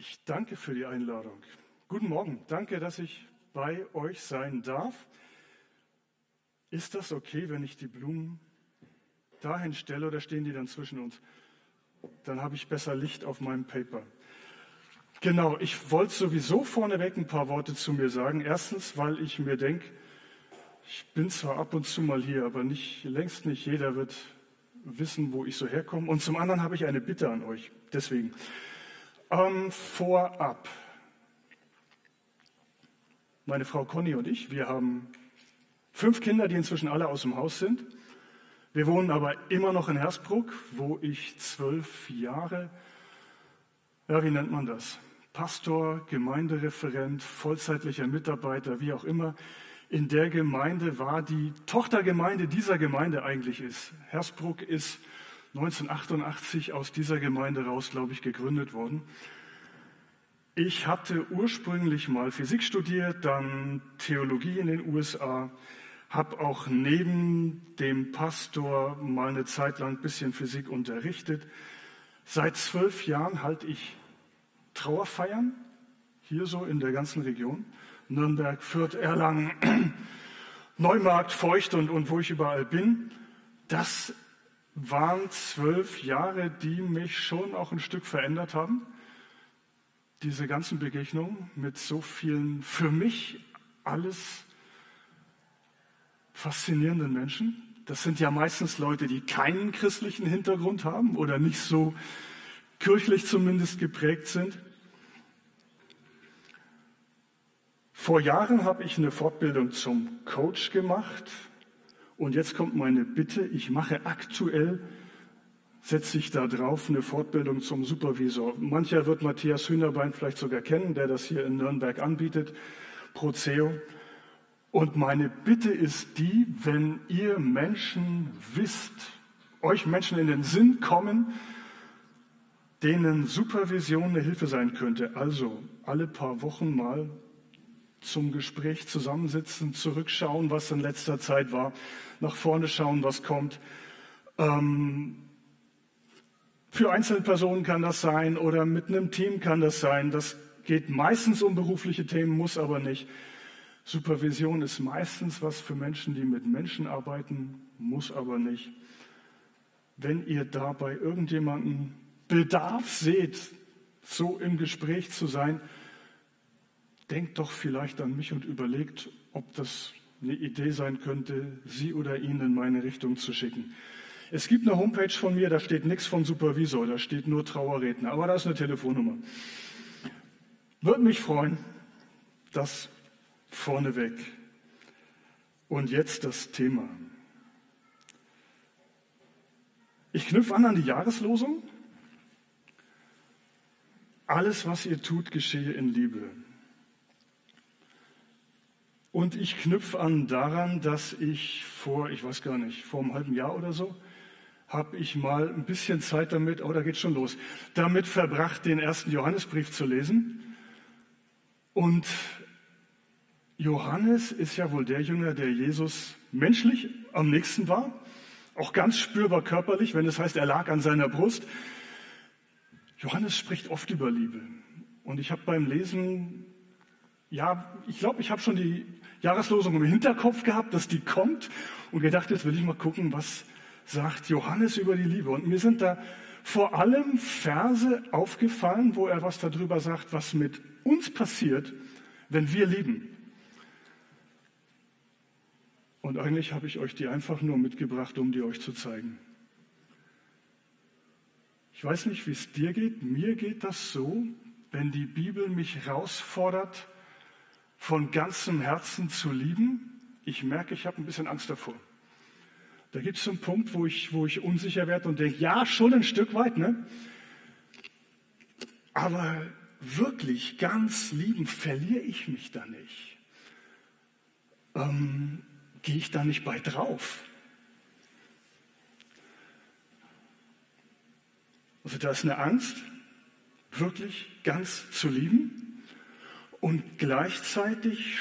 Ich danke für die Einladung. Guten Morgen. Danke, dass ich bei euch sein darf. Ist das okay, wenn ich die Blumen dahin stelle oder stehen die dann zwischen uns? Dann habe ich besser Licht auf meinem Paper. Genau, ich wollte sowieso vorneweg ein paar Worte zu mir sagen. Erstens, weil ich mir denke, ich bin zwar ab und zu mal hier, aber längst nicht jeder wird wissen, wo ich so herkomme. Und zum anderen habe ich eine Bitte an euch. Deswegen. Vorab. Meine Frau Conny und ich, wir haben 5 Kinder, die inzwischen alle aus dem Haus sind. Wir wohnen aber immer noch in Hersbruck, wo ich 12 Jahre, wie nennt man das? Pastor, Gemeindereferent, vollzeitlicher Mitarbeiter, wie auch immer, in der Gemeinde war, die Tochtergemeinde dieser Gemeinde eigentlich ist. Hersbruck ist 1988 aus dieser Gemeinde raus, glaube ich, gegründet worden. Ich hatte ursprünglich mal Physik studiert, dann Theologie in den USA, habe auch neben dem Pastor mal eine Zeit lang ein bisschen Physik unterrichtet. Seit 12 Jahren halte ich Trauerfeiern, hier so in der ganzen Region. Nürnberg, Fürth, Erlangen, Neumarkt, Feucht und wo ich überall bin. Das waren 12 Jahre, die mich schon auch ein Stück verändert haben. Diese ganzen Begegnungen mit so vielen, für mich alles faszinierenden Menschen. Das sind ja meistens Leute, die keinen christlichen Hintergrund haben oder nicht so kirchlich zumindest geprägt sind. Vor Jahren habe ich eine Fortbildung zum Coach gemacht. Und jetzt kommt meine Bitte, ich mache aktuell, setze ich da drauf, eine Fortbildung zum Supervisor. Mancher wird Matthias Hühnerbein vielleicht sogar kennen, der das hier in Nürnberg anbietet, Proceo. Und meine Bitte ist die, wenn ihr Menschen wisst, euch Menschen in den Sinn kommen, denen Supervision eine Hilfe sein könnte, also alle paar Wochen mal zum Gespräch zusammensitzen, zurückschauen, was in letzter Zeit war, nach vorne schauen, was kommt. Für Einzelpersonen kann das sein oder mit einem Team kann das sein. Das geht meistens um berufliche Themen, muss aber nicht. Supervision ist meistens was für Menschen, die mit Menschen arbeiten, muss aber nicht. Wenn ihr da bei irgendjemandem Bedarf seht, so im Gespräch zu sein, denkt doch vielleicht an mich und überlegt, ob das eine Idee sein könnte, Sie oder ihn in meine Richtung zu schicken. Es gibt eine Homepage von mir, da steht nichts von Supervisor, da steht nur Trauerredner, aber da ist eine Telefonnummer. Würde mich freuen, das vorneweg. Und jetzt das Thema. Ich knüpfe an die Jahreslosung. Alles, was ihr tut, geschehe in Liebe. Und ich knüpfe an daran, dass ich vor einem halben Jahr oder so, habe ich mal ein bisschen Zeit damit, da geht's schon los, damit verbracht, den 1. Johannesbrief zu lesen. Und Johannes ist ja wohl der Jünger, der Jesus menschlich am nächsten war, auch ganz spürbar körperlich, wenn es heißt, er lag an seiner Brust. Johannes spricht oft über Liebe. Und ich habe beim Lesen, ich glaube, ich habe schon die Jahreslosung im Hinterkopf gehabt, dass die kommt und gedacht, jetzt will ich mal gucken, was sagt Johannes über die Liebe. Und mir sind da vor allem Verse aufgefallen, wo er was darüber sagt, was mit uns passiert, wenn wir lieben. Und eigentlich habe ich euch die einfach nur mitgebracht, um die euch zu zeigen. Ich weiß nicht, wie es dir geht. Mir geht das so, wenn die Bibel mich herausfordert, von ganzem Herzen zu lieben. Ich merke, ich habe ein bisschen Angst davor. Da gibt es so einen Punkt, wo ich unsicher werde und denke, ja, schon ein Stück weit, ne? Aber wirklich ganz lieben, verliere ich mich da nicht? Gehe ich da nicht bei drauf? Also da ist eine Angst, wirklich ganz zu lieben. Und gleichzeitig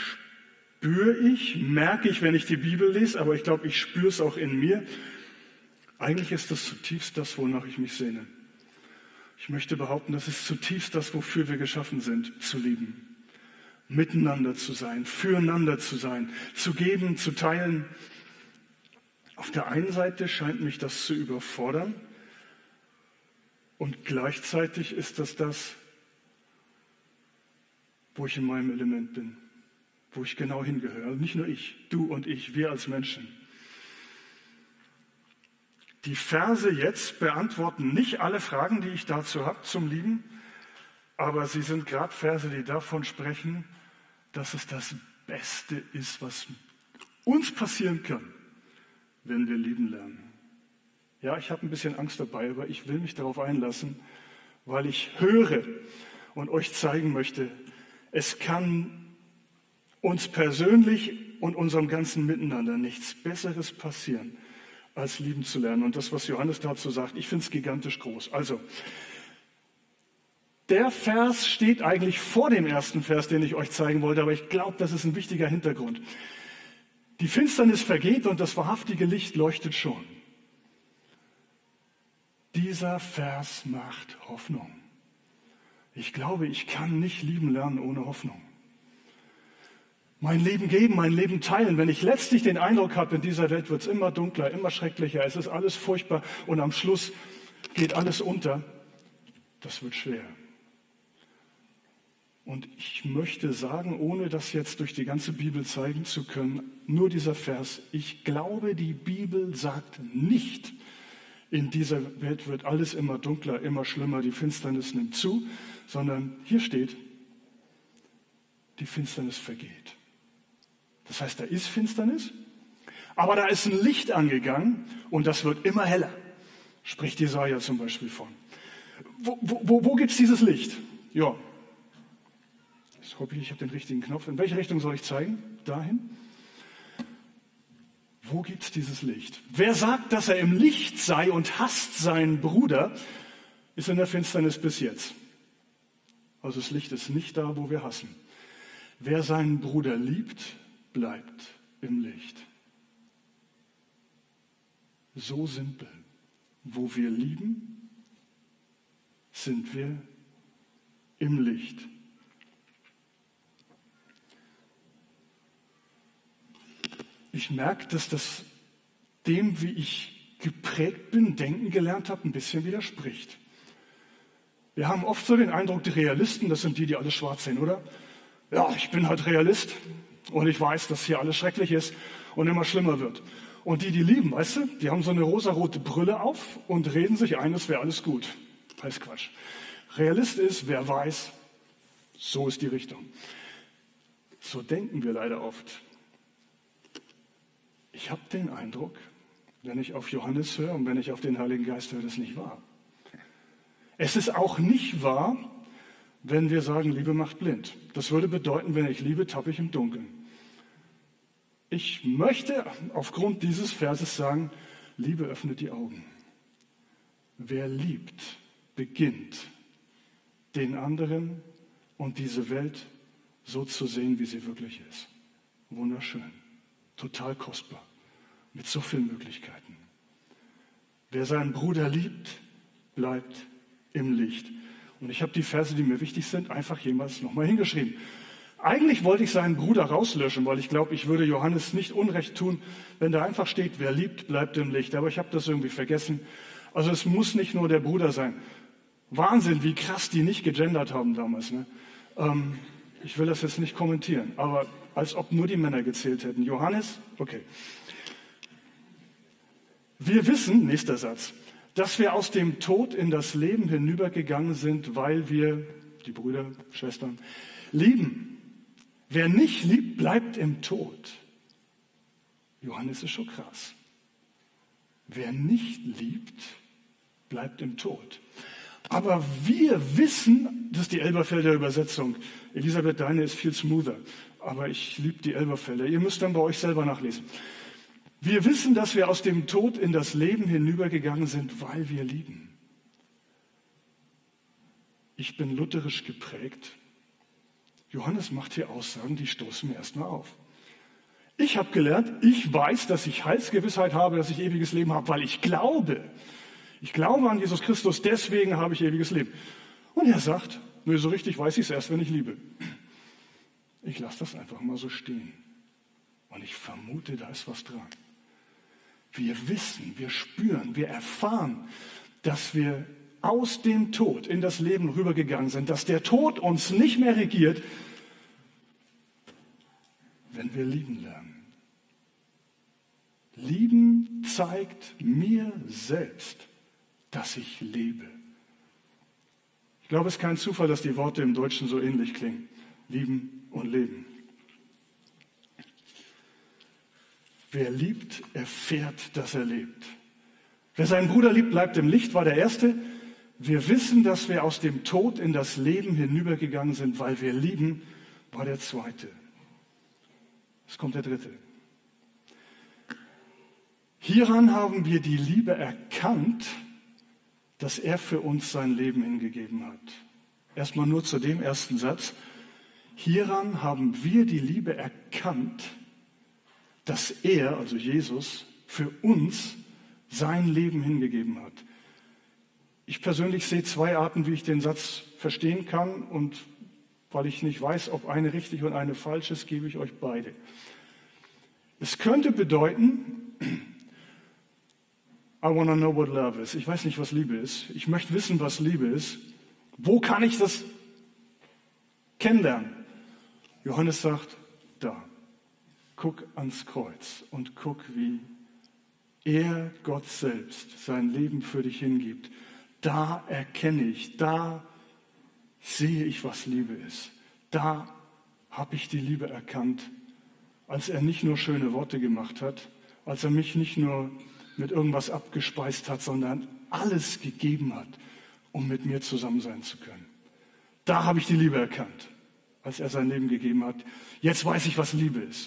merke ich, wenn ich die Bibel lese, aber ich glaube, ich spüre es auch in mir. Eigentlich ist das zutiefst das, wonach ich mich sehne. Ich möchte behaupten, das ist zutiefst das, wofür wir geschaffen sind, zu lieben. Miteinander zu sein, füreinander zu sein, zu geben, zu teilen. Auf der einen Seite scheint mich das zu überfordern und gleichzeitig ist das, wo ich in meinem Element bin, wo ich genau hingehöre. Nicht nur ich, du und ich, wir als Menschen. Die Verse jetzt beantworten nicht alle Fragen, die ich dazu habe zum Lieben, aber sie sind gerade Verse, die davon sprechen, dass es das Beste ist, was uns passieren kann, wenn wir lieben lernen. Ja, ich habe ein bisschen Angst dabei, aber ich will mich darauf einlassen, weil ich höre und euch zeigen möchte, es kann uns persönlich und unserem ganzen Miteinander nichts Besseres passieren, als lieben zu lernen. Und das, was Johannes dazu sagt, ich finde es gigantisch groß. Also, der Vers steht eigentlich vor dem ersten Vers, den ich euch zeigen wollte, aber ich glaube, das ist ein wichtiger Hintergrund. Die Finsternis vergeht und das wahrhaftige Licht leuchtet schon. Dieser Vers macht Hoffnung. Ich glaube, ich kann nicht lieben lernen ohne Hoffnung. Mein Leben geben, mein Leben teilen. Wenn ich letztlich den Eindruck habe, in dieser Welt wird es immer dunkler, immer schrecklicher, es ist alles furchtbar und am Schluss geht alles unter, das wird schwer. Und ich möchte sagen, ohne das jetzt durch die ganze Bibel zeigen zu können, nur dieser Vers, ich glaube, die Bibel sagt nicht, in dieser Welt wird alles immer dunkler, immer schlimmer, die Finsternis nimmt zu, sondern hier steht, die Finsternis vergeht. Das heißt, da ist Finsternis, aber da ist ein Licht angegangen und das wird immer heller. Spricht Jesaja zum Beispiel von. Wo gibt es dieses Licht? Ja, jetzt hoffe ich habe den richtigen Knopf. In welche Richtung soll ich zeigen? Dahin? Wo gibt es dieses Licht? Wer sagt, dass er im Licht sei und hasst seinen Bruder, ist in der Finsternis bis jetzt. Also das Licht ist nicht da, wo wir hassen. Wer seinen Bruder liebt, bleibt im Licht. So simpel. Wo wir lieben, sind wir im Licht. Ich merke, dass das dem, wie ich geprägt bin, denken gelernt habe, ein bisschen widerspricht. Wir haben oft so den Eindruck, die Realisten, das sind die, die alles schwarz sehen, oder? Ja, ich bin halt Realist und ich weiß, dass hier alles schrecklich ist und immer schlimmer wird. Und die lieben, weißt du, die haben so eine rosarote Brille auf und reden sich ein, es wäre alles gut. Alles Quatsch. Realist ist, wer weiß, so ist die Richtung. So denken wir leider oft. Ich habe den Eindruck, wenn ich auf Johannes höre und wenn ich auf den Heiligen Geist höre, das ist nicht wahr. Es ist auch nicht wahr, wenn wir sagen, Liebe macht blind. Das würde bedeuten, wenn ich liebe, tappe ich im Dunkeln. Ich möchte aufgrund dieses Verses sagen, Liebe öffnet die Augen. Wer liebt, beginnt, den anderen und diese Welt so zu sehen, wie sie wirklich ist. Wunderschön. Total kostbar, mit so vielen Möglichkeiten. Wer seinen Bruder liebt, bleibt im Licht. Und ich habe die Verse, die mir wichtig sind, einfach jemals nochmal hingeschrieben. Eigentlich wollte ich seinen Bruder rauslöschen, weil ich glaube, ich würde Johannes nicht Unrecht tun, wenn da einfach steht, wer liebt, bleibt im Licht. Aber ich habe das irgendwie vergessen. Also es muss nicht nur der Bruder sein. Wahnsinn, wie krass die nicht gegendert haben damals. Ne? Ich will das jetzt nicht kommentieren, aber als ob nur die Männer gezählt hätten. Johannes, okay. Wir wissen, nächster Satz, dass wir aus dem Tod in das Leben hinübergegangen sind, weil wir, die Brüder, Schwestern, lieben. Wer nicht liebt, bleibt im Tod. Johannes ist schon krass. Wer nicht liebt, bleibt im Tod. Aber wir wissen, das ist die Elberfelder Übersetzung. Elisabeth, deine ist viel smoother. Aber ich liebe die Elberfelder. Ihr müsst dann bei euch selber nachlesen. Wir wissen, dass wir aus dem Tod in das Leben hinübergegangen sind, weil wir lieben. Ich bin lutherisch geprägt. Johannes macht hier Aussagen, die stoßen mir erstmal auf. Ich habe gelernt, ich weiß, dass ich Heilsgewissheit habe, dass ich ewiges Leben habe, weil ich glaube. Ich glaube an Jesus Christus, deswegen habe ich ewiges Leben. Und er sagt, nö, so richtig weiß ich es erst, wenn ich liebe. Ich lasse das einfach mal so stehen. Und ich vermute, da ist was dran. Wir wissen, wir spüren, wir erfahren, dass wir aus dem Tod in das Leben rübergegangen sind, dass der Tod uns nicht mehr regiert, wenn wir lieben lernen. Lieben zeigt mir selbst, dass ich lebe. Ich glaube, es ist kein Zufall, dass die Worte im Deutschen so ähnlich klingen. Lieben und leben. Wer liebt, erfährt, dass er lebt. Wer seinen Bruder liebt, bleibt im Licht, war der Erste. Wir wissen, dass wir aus dem Tod in das Leben hinübergegangen sind, weil wir lieben, war der Zweite. Es kommt der Dritte. Hieran haben wir die Liebe erkannt, dass er für uns sein Leben hingegeben hat. Erstmal nur zu dem ersten Satz. Hieran haben wir die Liebe erkannt, dass er, also Jesus, für uns sein Leben hingegeben hat. Ich persönlich sehe zwei Arten, wie ich den Satz verstehen kann, und weil ich nicht weiß, ob eine richtig und eine falsch ist, gebe ich euch beide. Es könnte bedeuten, I want to know what love is. Ich weiß nicht, was Liebe ist. Ich möchte wissen, was Liebe ist. Wo kann ich das kennenlernen? Johannes sagt, da. Guck ans Kreuz und guck, wie er, Gott selbst, sein Leben für dich hingibt. Da erkenne ich, da sehe ich, was Liebe ist. Da habe ich die Liebe erkannt, als er nicht nur schöne Worte gemacht hat, als er mich nicht nur mit irgendwas abgespeist hat, sondern alles gegeben hat, um mit mir zusammen sein zu können. Da habe ich die Liebe erkannt, als er sein Leben gegeben hat. Jetzt weiß ich, was Liebe ist.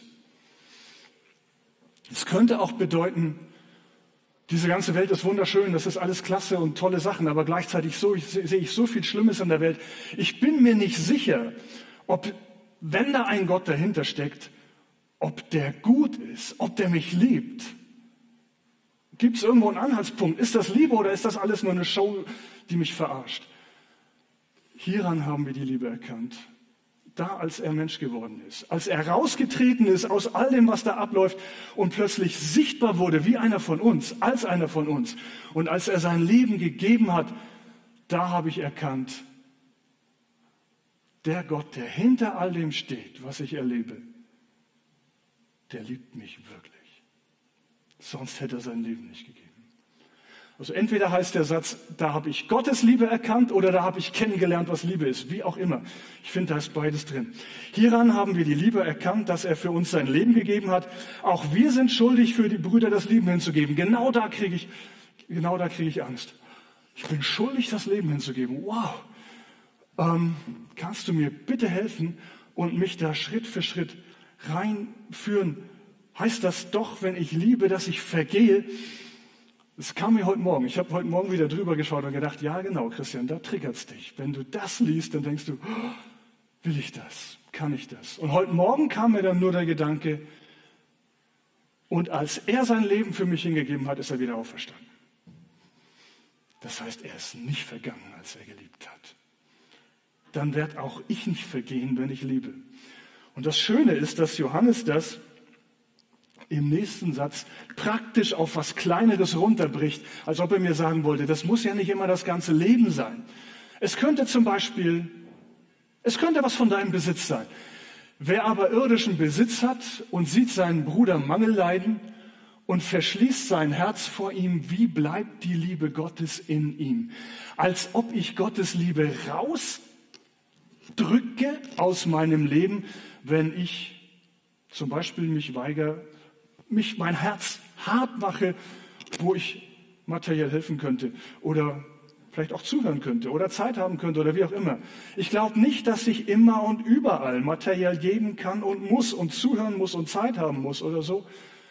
Es könnte auch bedeuten, diese ganze Welt ist wunderschön, das ist alles klasse und tolle Sachen, aber gleichzeitig sehe ich so viel Schlimmes in der Welt. Ich bin mir nicht sicher, ob, wenn da ein Gott dahinter steckt, ob der gut ist, ob der mich liebt. Gibt es irgendwo einen Anhaltspunkt? Ist das Liebe oder ist das alles nur eine Show, die mich verarscht? Hieran haben wir die Liebe erkannt. Da, als er Mensch geworden ist, als er rausgetreten ist aus all dem, was da abläuft und plötzlich sichtbar wurde wie einer von uns, als einer von uns. Und als er sein Leben gegeben hat, da habe ich erkannt, der Gott, der hinter all dem steht, was ich erlebe, der liebt mich wirklich. Sonst hätte er sein Leben nicht gegeben. Also entweder heißt der Satz, da habe ich Gottes Liebe erkannt oder da habe ich kennengelernt, was Liebe ist. Wie auch immer. Ich finde, da ist beides drin. Hieran haben wir die Liebe erkannt, dass er für uns sein Leben gegeben hat. Auch wir sind schuldig, für die Brüder das Leben hinzugeben. Genau da kriege ich Angst. Ich bin schuldig, das Leben hinzugeben. Wow. Kannst du mir bitte helfen und mich da Schritt für Schritt reinführen? Heißt das doch, wenn ich liebe, dass ich vergehe? Es kam mir heute Morgen. Ich habe heute Morgen wieder drüber geschaut und gedacht, ja genau, Christian, da triggert es dich. Wenn du das liest, dann denkst du, oh, will ich das? Kann ich das? Und heute Morgen kam mir dann nur der Gedanke, und als er sein Leben für mich hingegeben hat, ist er wieder auferstanden. Das heißt, er ist nicht vergangen, als er geliebt hat. Dann werde auch ich nicht vergehen, wenn ich liebe. Und das Schöne ist, dass Johannes das im nächsten Satz praktisch auf was Kleineres runterbricht, als ob er mir sagen wollte, das muss ja nicht immer das ganze Leben sein. Es könnte zum Beispiel, was von deinem Besitz sein. Wer aber irdischen Besitz hat und sieht seinen Bruder Mangel leiden und verschließt sein Herz vor ihm, wie bleibt die Liebe Gottes in ihm? Als ob ich Gottes Liebe rausdrücke aus meinem Leben, wenn ich zum Beispiel mich weigere, mein Herz hart mache, wo ich materiell helfen könnte oder vielleicht auch zuhören könnte oder Zeit haben könnte oder wie auch immer. Ich glaube nicht, dass ich immer und überall materiell geben kann und muss und zuhören muss und Zeit haben muss oder so.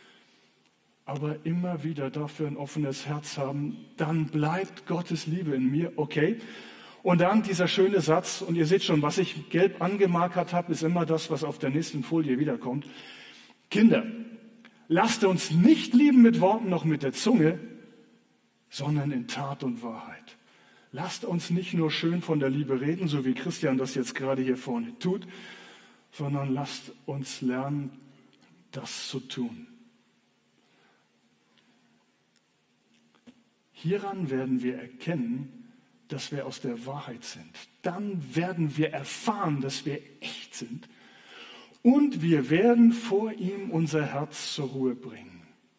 Aber immer wieder dafür ein offenes Herz haben, dann bleibt Gottes Liebe in mir, okay? Und dann dieser schöne Satz, und ihr seht schon, was ich gelb angemarkert habe, ist immer das, was auf der nächsten Folie wiederkommt. Kinder, lasst uns nicht lieben mit Worten noch mit der Zunge, sondern in Tat und Wahrheit. Lasst uns nicht nur schön von der Liebe reden, so wie Christian das jetzt gerade hier vorne tut, sondern lasst uns lernen, das zu tun. Hieran werden wir erkennen, dass wir aus der Wahrheit sind. Dann werden wir erfahren, dass wir echt sind. Und wir werden vor ihm unser Herz zur Ruhe bringen.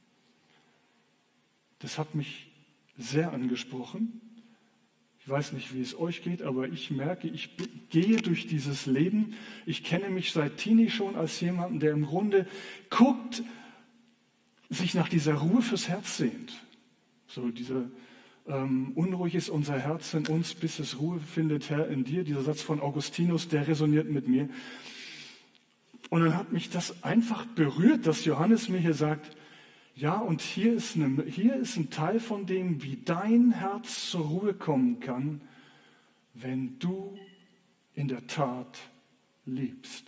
Das hat mich sehr angesprochen. Ich weiß nicht, wie es euch geht, aber ich merke, ich gehe durch dieses Leben. Ich kenne mich seit Teenie schon als jemanden, der im Grunde guckt, sich nach dieser Ruhe fürs Herz sehnt. So dieser unruhig ist unser Herz in uns, bis es Ruhe findet, Herr, in dir. Dieser Satz von Augustinus, der resoniert mit mir. Und dann hat mich das einfach berührt, dass Johannes mir hier sagt, ja, und hier ist ein Teil von dem, wie dein Herz zur Ruhe kommen kann, wenn du in der Tat liebst.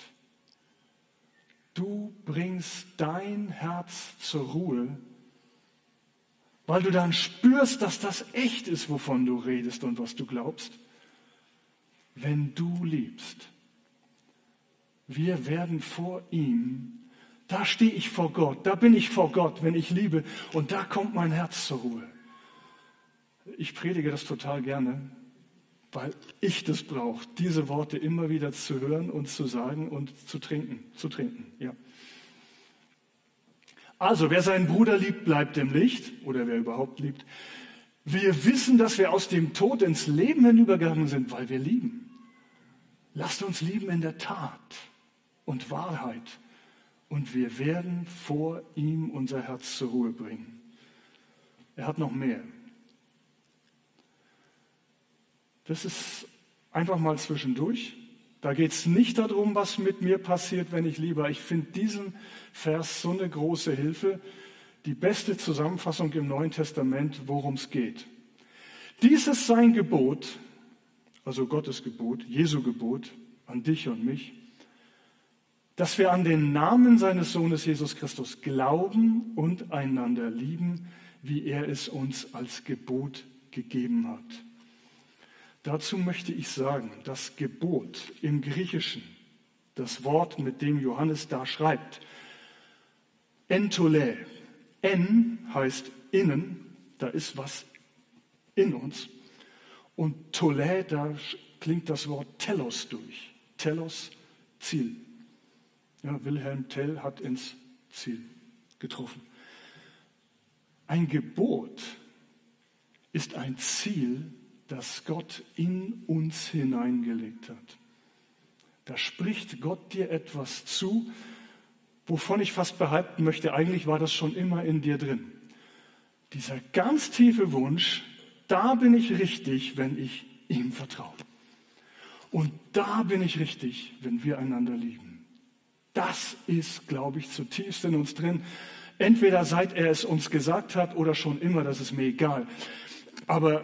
Du bringst dein Herz zur Ruhe, weil du dann spürst, dass das echt ist, wovon du redest und was du glaubst, wenn du liebst. Wir werden vor ihm, da stehe ich vor Gott, da bin ich vor Gott, wenn ich liebe, und da kommt mein Herz zur Ruhe. Ich predige das total gerne, weil ich das brauche, diese Worte immer wieder zu hören und zu sagen und zu trinken. Ja. Also, wer seinen Bruder liebt, bleibt im Licht, oder wer überhaupt liebt. Wir wissen, dass wir aus dem Tod ins Leben hinübergegangen sind, weil wir lieben. Lasst uns lieben in der Tat und Wahrheit. Und wir werden vor ihm unser Herz zur Ruhe bringen. Er hat noch mehr. Das ist einfach mal zwischendurch. Da geht es nicht darum, was mit mir passiert, wenn ich liebe. Ich finde diesen Vers so eine große Hilfe. Die beste Zusammenfassung im Neuen Testament, worum es geht. Dies ist sein Gebot, also Gottes Gebot, Jesu Gebot an dich und mich, dass wir an den Namen seines Sohnes Jesus Christus glauben und einander lieben, wie er es uns als Gebot gegeben hat. Dazu möchte ich sagen, das Gebot im Griechischen, das Wort, mit dem Johannes da schreibt, entole. En heißt innen, da ist was in uns. Und tole, da klingt das Wort telos durch. Telos, Ziel. Ja, Wilhelm Tell hat ins Ziel getroffen. Ein Gebot ist ein Ziel, das Gott in uns hineingelegt hat. Da spricht Gott dir etwas zu, wovon ich fast behaupten möchte, eigentlich war das schon immer in dir drin. Dieser ganz tiefe Wunsch, da bin ich richtig, wenn ich ihm vertraue. Und da bin ich richtig, wenn wir einander lieben. Das ist, glaube ich, zutiefst in uns drin. Entweder seit er es uns gesagt hat oder schon immer, das ist mir egal. Aber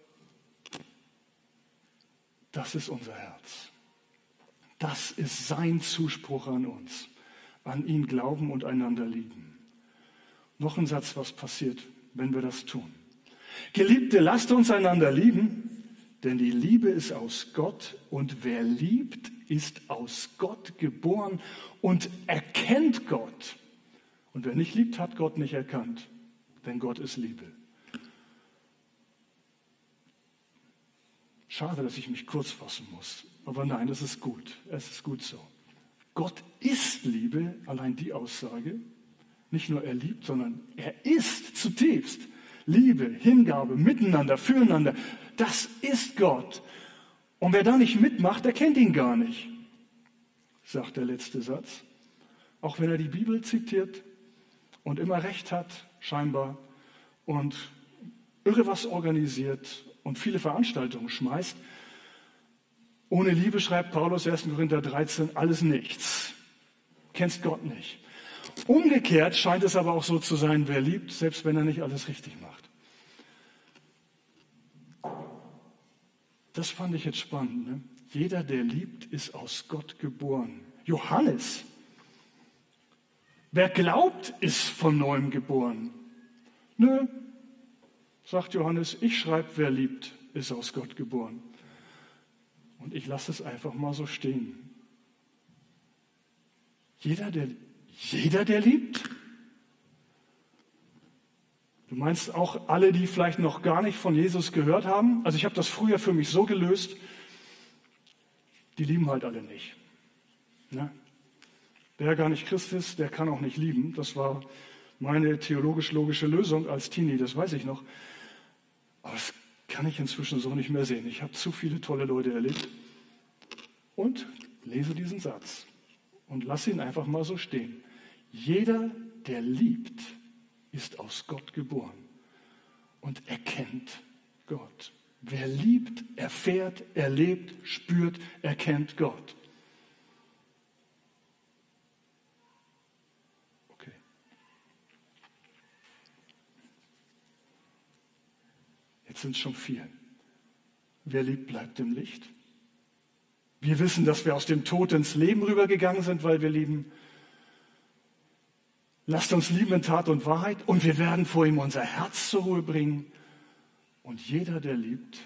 das ist unser Herz. Das ist sein Zuspruch an uns. An ihn glauben und einander lieben. Noch ein Satz, was passiert, wenn wir das tun. Geliebte, lasst uns einander lieben, denn die Liebe ist aus Gott und wer liebt, ist aus Gott geboren und erkennt Gott. Und wer nicht liebt, hat Gott nicht erkannt, denn Gott ist Liebe. Schade, dass ich mich kurz fassen muss, aber nein, es ist gut. Es ist gut so. Gott ist Liebe, allein die Aussage. Nicht nur er liebt, sondern er ist zutiefst Liebe, Hingabe, Miteinander, Füreinander. Das ist Gott. Und wer da nicht mitmacht, der kennt ihn gar nicht, sagt der letzte Satz. Auch wenn er die Bibel zitiert und immer recht hat, scheinbar, und irre was organisiert und viele Veranstaltungen schmeißt. Ohne Liebe, schreibt Paulus 1. Korinther 13, alles nichts. Kennst Gott nicht. Umgekehrt scheint es aber auch so zu sein, wer liebt, selbst wenn er nicht alles richtig macht. Das fand ich jetzt spannend. Ne? Jeder, der liebt, ist aus Gott geboren. Johannes. Wer glaubt, ist von neuem geboren. Nö. sagt Johannes, ich schreibe, wer liebt, ist aus Gott geboren. Und ich lasse es einfach mal so stehen. Jeder, der liebt? Du meinst auch alle, die vielleicht noch gar nicht von Jesus gehört haben? Also ich habe das früher für mich so gelöst, die lieben halt alle nicht. Ne? Wer gar nicht Christ ist, der kann auch nicht lieben. Das war meine theologisch-logische Lösung als Teenie, das weiß ich noch. Aber das kann ich inzwischen so nicht mehr sehen. Ich habe zu viele tolle Leute erlebt. Und lese diesen Satz und lass ihn einfach mal so stehen. Jeder, der liebt, ist aus Gott geboren und erkennt Gott. Wer liebt, erfährt, erlebt, spürt, erkennt Gott. Okay. Jetzt sind es schon 4. Wer liebt, bleibt im Licht. Wir wissen, dass wir aus dem Tod ins Leben rübergegangen sind, weil wir lieben. Lasst uns lieben in Tat und Wahrheit und wir werden vor ihm unser Herz zur Ruhe bringen. Und jeder, der liebt,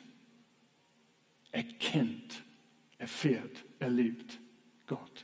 erkennt, erfährt, erlebt Gott.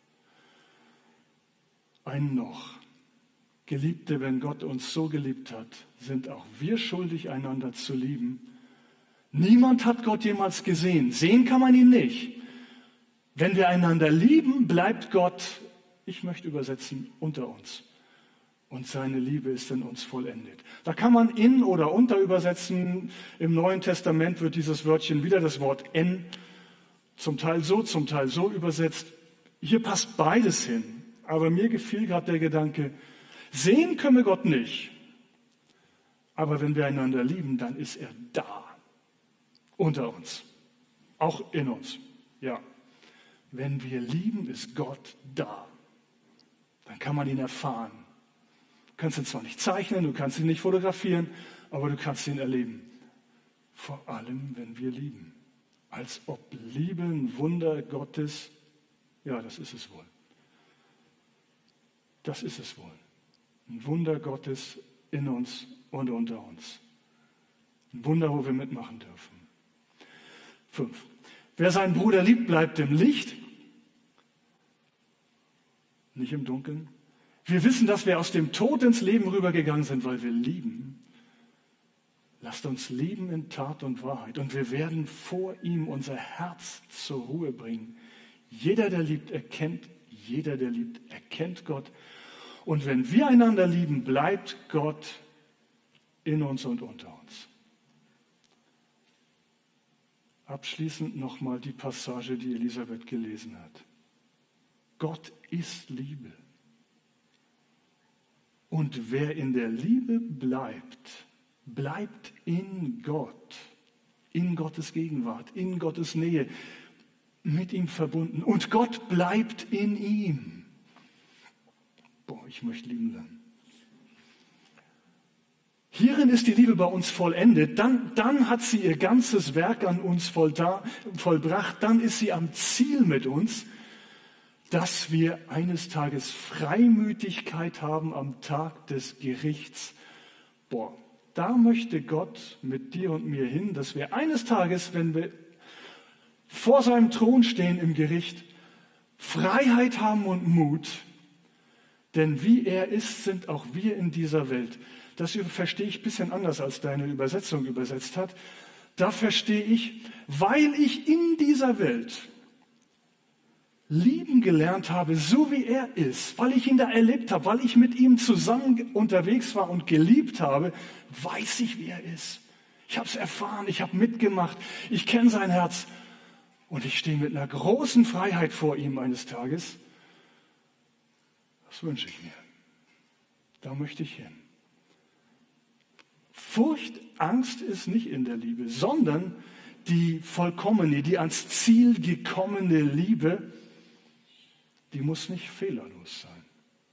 Ein noch. Geliebte, wenn Gott uns so geliebt hat, sind auch wir schuldig, einander zu lieben. Niemand hat Gott jemals gesehen. Sehen kann man ihn nicht. Wenn wir einander lieben, bleibt Gott, ich möchte übersetzen, unter uns. Und seine Liebe ist in uns vollendet. Da kann man in oder unter übersetzen. Im Neuen Testament wird dieses Wörtchen wieder das Wort en, zum Teil so übersetzt. Hier passt beides hin. Aber mir gefiel gerade der Gedanke, sehen können wir Gott nicht. Aber wenn wir einander lieben, dann ist er da. Unter uns. Auch in uns. Ja. Wenn wir lieben, ist Gott da. Dann kann man ihn erfahren. Du kannst ihn zwar nicht zeichnen, du kannst ihn nicht fotografieren, aber du kannst ihn erleben. Vor allem, wenn wir lieben. Als ob Liebe ein Wunder Gottes, ja, das ist es wohl. Das ist es wohl. Ein Wunder Gottes in uns und unter uns. Ein Wunder, wo wir mitmachen dürfen. 5. Wer seinen Bruder liebt, bleibt im Licht, nicht im Dunkeln. Wir wissen, dass wir aus dem Tod ins Leben rübergegangen sind, weil wir lieben. Lasst uns lieben in Tat und Wahrheit. Und wir werden vor ihm unser Herz zur Ruhe bringen. Jeder, der liebt, erkennt Gott. Und wenn wir einander lieben, bleibt Gott in uns und unter uns. Abschließend nochmal die Passage, die Elisabeth gelesen hat. Gott ist Liebe. Und wer in der Liebe bleibt, bleibt in Gott, in Gottes Gegenwart, in Gottes Nähe, mit ihm verbunden. Und Gott bleibt in ihm. Ich möchte lieben lernen. Hierin ist die Liebe bei uns vollendet. Dann hat sie ihr ganzes Werk an uns vollbracht. Dann ist sie am Ziel mit uns, dass wir eines Tages Freimütigkeit haben am Tag des Gerichts. Da möchte Gott mit dir und mir hin, dass wir eines Tages, wenn wir vor seinem Thron stehen im Gericht, Freiheit haben und Mut. Denn wie er ist, sind auch wir in dieser Welt. Das verstehe ich ein bisschen anders, als deine Übersetzung übersetzt hat. Da verstehe ich, weil ich in dieser Welt lieben gelernt habe, so wie er ist, weil ich ihn da erlebt habe, weil ich mit ihm zusammen unterwegs war und geliebt habe, weiß ich, wie er ist. Ich habe es erfahren, ich habe mitgemacht, ich kenne sein Herz und ich stehe mit einer großen Freiheit vor ihm eines Tages. Das wünsche ich mir. Da möchte ich hin. Furcht, Angst ist nicht in der Liebe, sondern die vollkommene, die ans Ziel gekommene Liebe, die muss nicht fehlerlos sein.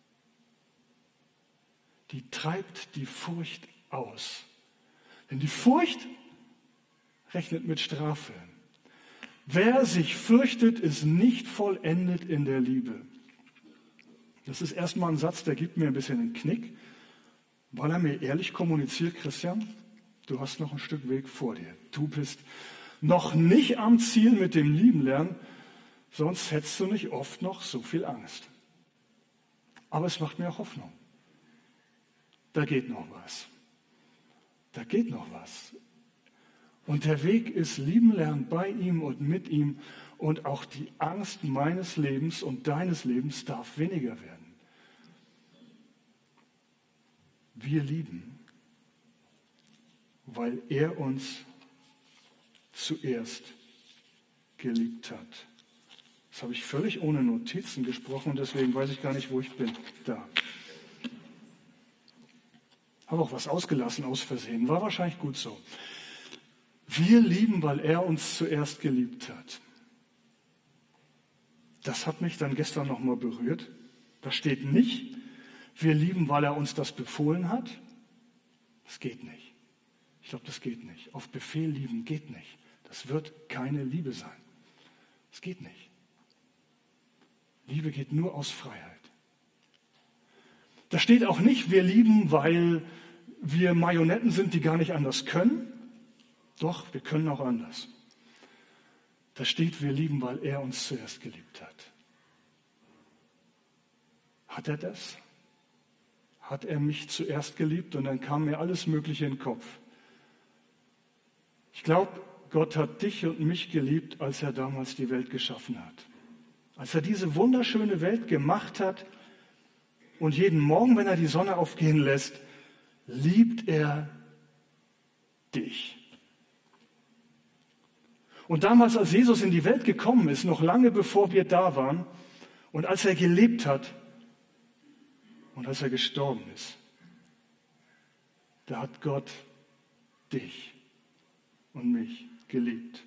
Die treibt die Furcht aus. Denn die Furcht rechnet mit Strafe. Wer sich fürchtet, ist nicht vollendet in der Liebe. Das ist erstmal ein Satz, der gibt mir ein bisschen einen Knick, weil er mir ehrlich kommuniziert, Christian, du hast noch ein Stück Weg vor dir. Du bist noch nicht am Ziel mit dem Lieben lernen, sonst hättest du nicht oft noch so viel Angst. Aber es macht mir auch Hoffnung. Da geht noch was. Da geht noch was. Und der Weg ist lieben lernen bei ihm und mit ihm. Und auch die Angst meines Lebens und deines Lebens darf weniger werden. Wir lieben, weil er uns zuerst geliebt hat. Das habe ich völlig ohne Notizen gesprochen und deswegen weiß ich gar nicht, wo ich bin. Da. Habe auch was ausgelassen aus Versehen. War wahrscheinlich gut so. Wir lieben, weil er uns zuerst geliebt hat. Das hat mich dann gestern nochmal berührt. Da steht nicht, wir lieben, weil er uns das befohlen hat. Das geht nicht. Ich glaube, das geht nicht. Auf Befehl lieben geht nicht. Das wird keine Liebe sein. Das geht nicht. Liebe geht nur aus Freiheit. Da steht auch nicht, wir lieben, weil wir Marionetten sind, die gar nicht anders können. Doch, wir können auch anders. Da steht, wir lieben, weil er uns zuerst geliebt hat. Hat er das? Hat er mich zuerst geliebt und dann kam mir alles Mögliche in den Kopf. Ich glaube, Gott hat dich und mich geliebt, als er damals die Welt geschaffen hat. Als er diese wunderschöne Welt gemacht hat und jeden Morgen, wenn er die Sonne aufgehen lässt, liebt er dich. Und damals, als Jesus in die Welt gekommen ist, noch lange bevor wir da waren und als er gelebt hat und als er gestorben ist, da hat Gott dich und mich geliebt.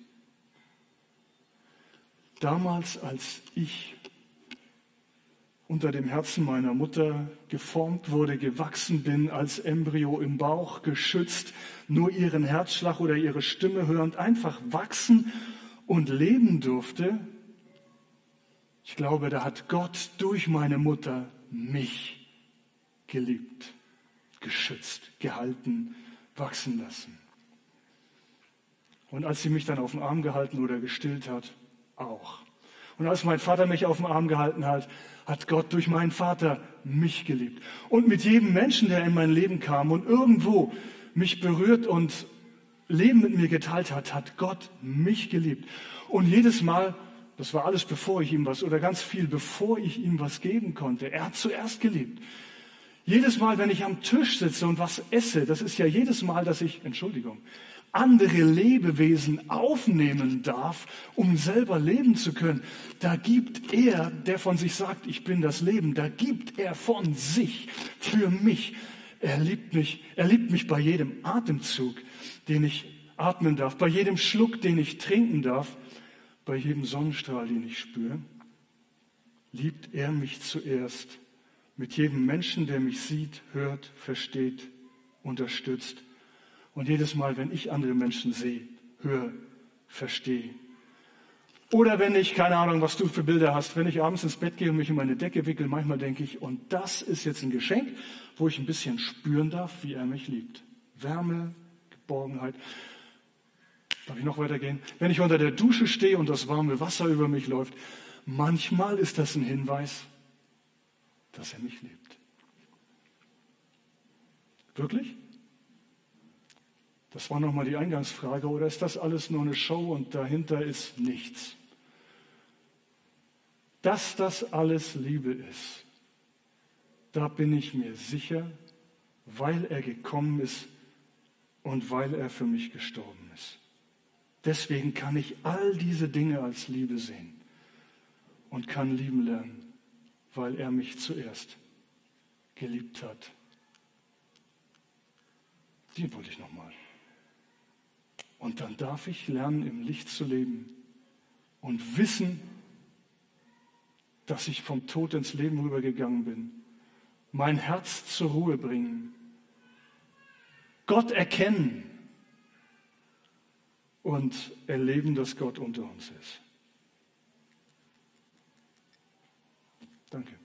Damals, als ich unter dem Herzen meiner Mutter geformt wurde, gewachsen bin, als Embryo im Bauch, geschützt, nur ihren Herzschlag oder ihre Stimme hörend, einfach wachsen und leben durfte. Ich glaube, da hat Gott durch meine Mutter mich geliebt, geschützt, gehalten, wachsen lassen. Und als sie mich dann auf den Arm gehalten oder gestillt hat, auch. Und als mein Vater mich auf den Arm gehalten hat, hat Gott durch meinen Vater mich geliebt. Und mit jedem Menschen, der in mein Leben kam und irgendwo mich berührt und Leben mit mir geteilt hat, hat Gott mich geliebt. Und jedes Mal, das war alles bevor ich ihm was, oder ganz viel bevor ich ihm was geben konnte, er hat zuerst geliebt. Jedes Mal, wenn ich am Tisch sitze und was esse, das ist ja jedes Mal, dass ich, andere Lebewesen aufnehmen darf, um selber leben zu können. Da gibt er, der von sich sagt, ich bin das Leben, da gibt er von sich für mich. Er liebt mich bei jedem Atemzug, den ich atmen darf, bei jedem Schluck, den ich trinken darf, bei jedem Sonnenstrahl, den ich spüre. Liebt er mich zuerst. Mit jedem Menschen, der mich sieht, hört, versteht, unterstützt. Und jedes Mal, wenn ich andere Menschen sehe, höre, verstehe. Oder wenn ich, keine Ahnung, was du für Bilder hast, wenn ich abends ins Bett gehe und mich in meine Decke wickel, manchmal denke ich, und das ist jetzt ein Geschenk, wo ich ein bisschen spüren darf, wie er mich liebt. Wärme, Geborgenheit. Darf ich noch weitergehen? Wenn ich unter der Dusche stehe und das warme Wasser über mich läuft, manchmal ist das ein Hinweis, dass er mich liebt. Wirklich? Das war nochmal die Eingangsfrage. Oder ist das alles nur eine Show und dahinter ist nichts? Dass das alles Liebe ist, da bin ich mir sicher, weil er gekommen ist und weil er für mich gestorben ist. Deswegen kann ich all diese Dinge als Liebe sehen und kann lieben lernen, weil er mich zuerst geliebt hat. Die wollte ich nochmal. Und dann darf ich lernen, im Licht zu leben und wissen, dass ich vom Tod ins Leben rübergegangen bin. Mein Herz zur Ruhe bringen. Gott erkennen und erleben, dass Gott unter uns ist. Danke.